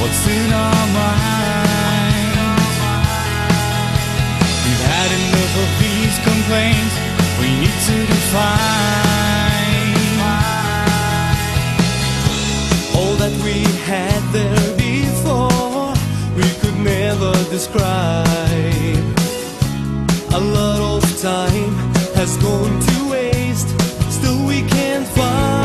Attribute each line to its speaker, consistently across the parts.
Speaker 1: what's in our minds. We've had enough of these complaints. We need to define all that we had there before. We could never describe. A lot of time has gone to waste. Still we can't find.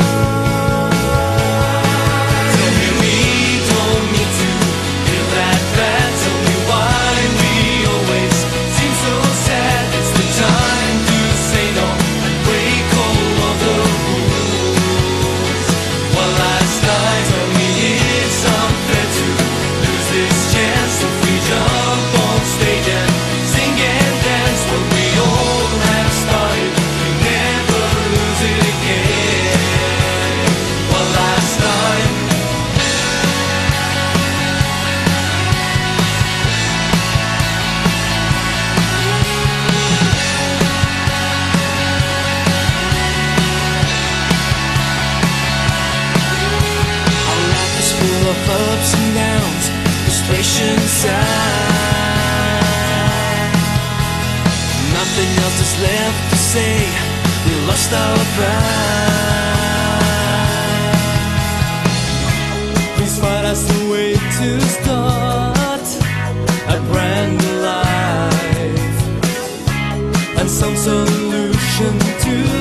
Speaker 1: Tell me we don't need to feel that bad. Tell me why we always seem so sad. It's the time to say no and break all of the rules. One last time, tell me it's unfair to lose this chance. If we jump on stage and sing and dance, what we all have started, we never lose it again. One last time. Our life is full of ups and downs, frustration inside. Nothing else is left to say. We lost our pride. Please find us a way to start a brand new life and some solution to